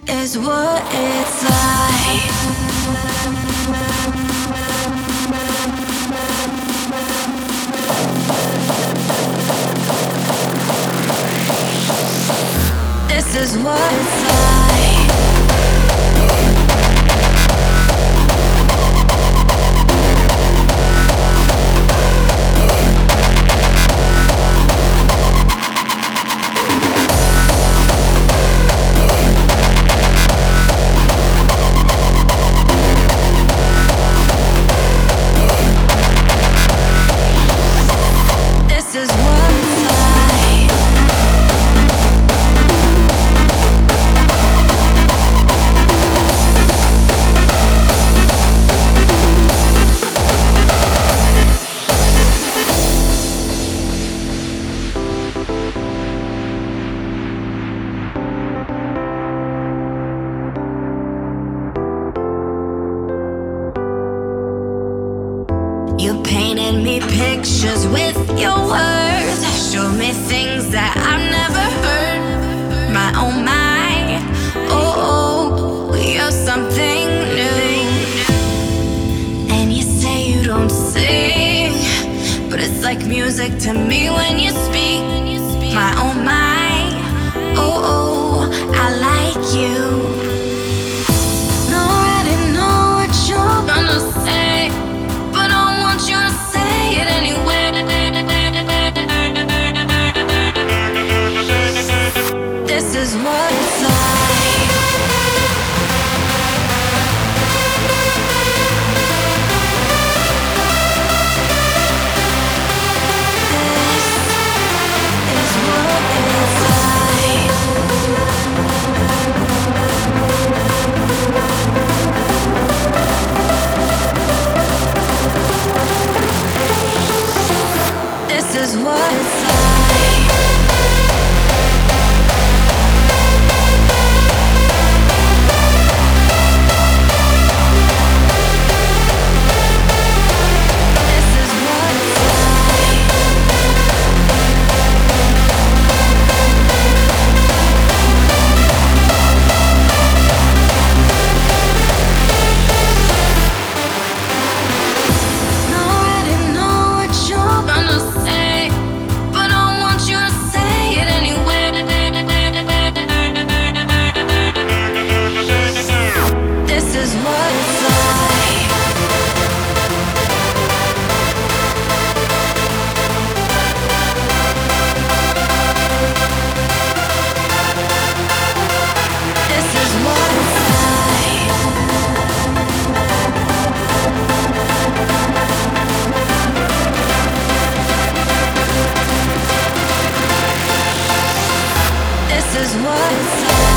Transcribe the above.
is what it's like. This is what it's like. This is what it's like. You painted me pictures with your words, showed me things that I've never heard. My oh my, oh, you're something new. And you say you don't sing, but it's like music to me when you speak. My oh my, oh, I like you. Don't already know what you're gonna say, but I want you to say it anyway. This is what it's like. This is what it's like. This is what it's like. This is what it's like.